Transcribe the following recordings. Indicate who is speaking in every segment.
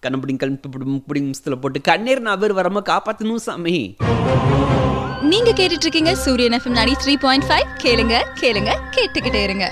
Speaker 1: கண்ணப்படிங் கல்படிங் போட்டு கண்ணீர் நபர் வராம காப்பாற்றணும் சாமி.
Speaker 2: நீங்க கேட்டுட்டு இருக்கீங்க சூரியன் எஃப்எம் 93.5. கேளுங்க கேளுங்க கேட்டுக்கிட்டே இருங்க.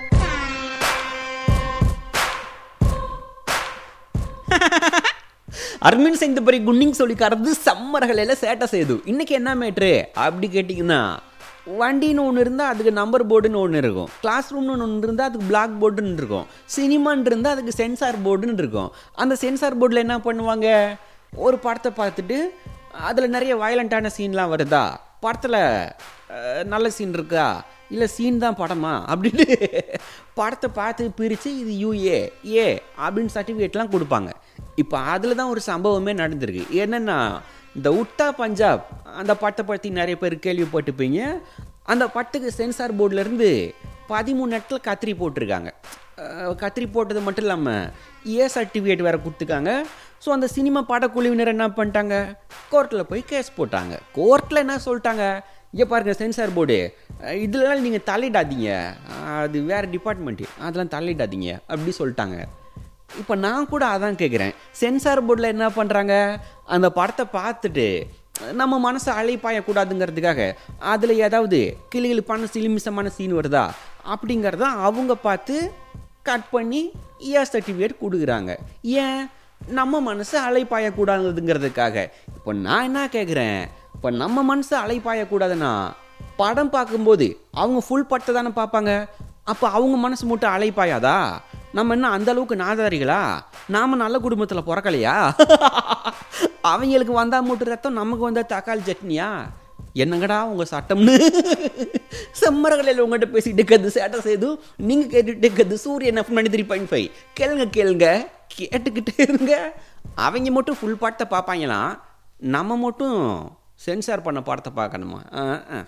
Speaker 1: அர்மின் சிங் பரி குண்டிங் சொல்லி கறந்து சம்மர்களையில் சேட்டை செய்யுது. இன்னைக்கு என்ன மேட்ரு அப்படி கேட்டிங்கன்னா, வண்டின்னு ஒன்று இருந்தால் அதுக்கு நம்பர் போர்டுன்னு ஒன்று இருக்கும், கிளாஸ் ரூம்னு ஒன்று இருந்தால் அதுக்கு பிளாக் போர்டுன்னு இருக்கும், சினிமான்னு இருந்தால் அதுக்கு சென்சார் போர்டுன்னு இருக்கும். அந்த சென்சார் போர்டில் என்ன பண்ணுவாங்க, ஒரு படத்தை பார்த்துட்டு அதில் நிறைய வயலண்ட்டான சீன்லாம் வருதா, படத்தில் நல்ல சீன் இருக்கா, இல்லை சீன் தான் படமா அப்படின்னு படத்தை பார்த்து பிரித்து இது யூஏ ஏ அப்படின்னு சர்டிஃபிகேட்லாம் கொடுப்பாங்க. இப்போ அதில் தான் ஒரு சம்பவமே நடந்திருக்கு. என்னென்னா, இந்த உட்டா பஞ்சாப் அந்த படத்தை பற்றி நிறைய பேர் கேள்விப்பட்டுப்பீங்க. அந்த படத்துக்கு சென்சார் போர்டிலேருந்து 13 இடத்துல கத்திரி போட்டிருக்காங்க. கத்திரி போட்டது மட்டும் இல்லாமல் ஏ சர்டிஃபிகேட் வேறு கொடுத்துருக்காங்க. ஸோ அந்த சினிமா படக்குழுவினர் என்ன பண்ணிட்டாங்க, கோர்ட்டில் போய் கேஸ் போட்டாங்க. கோர்ட்டில் என்ன சொல்லிட்டாங்க, இங்கே பாருங்கள் சென்சார் போர்டு, இதெல்லாம் நீங்கள் தலையிடாதீங்க, அது வேறு டிபார்ட்மெண்ட்டு, அதெல்லாம் தலையிடாதீங்க அப்படி சொல்லிட்டாங்க. இப்போ நான் கூட அதான் கேட்குறேன், சென்சார் போர்டில் என்ன பண்ணுறாங்க, அந்த படத்தை பார்த்துட்டு நம்ம மனசை அலைப்பாயக்கூடாதுங்கிறதுக்காக அதில் ஏதாவது கிளிகிழிப்பான சிலிமிசமான சீன் வருதா அப்படிங்கிறத அவங்க பார்த்து கட் பண்ணி ஏ சர்டிஃபிகேட் கொடுக்குறாங்க. ஏன், நம்ம மனசு அலைப்பாயக்கூடாதுங்கிறதுக்காக. இப்போ நான் என்ன கேட்குறேன், இப்போ நம்ம மனசு அலைப்பாயக்கூடாதுன்னா படம் பார்க்கும்போது அவங்க ஃபுல் படத்தை தானே பார்ப்பாங்க. அப்போ அவங்க மனசு மட்டும் அலைப்பாயாதா? நம்ம என்ன அந்த அளவுக்கு நாதாரிகளா? நாம் நல்ல குடும்பத்தில் பிறக்கலையா? அவங்களுக்கு வந்தால் மட்டும் ரத்தம், நமக்கு வந்தால் தக்காளி சட்னியா? என்னங்கடா உங்கள் சட்டம்னு செம்மரகளில் உங்கள்கிட்ட பேசிட்டு இருக்கிறது சேட்டை செய்து நீங்கள் கேட்டுகிட்டு இருக்கிறது சூரியன் எஃப்எம் 93.5. கேளுங்க கேளுங்க கேட்டுக்கிட்டே இருங்க. அவங்க மட்டும் ஃபுல் படத்தை பார்ப்பாங்களாம், நம்ம மட்டும் சென்சார் பண்ண படத்தை பார்க்கணுமா?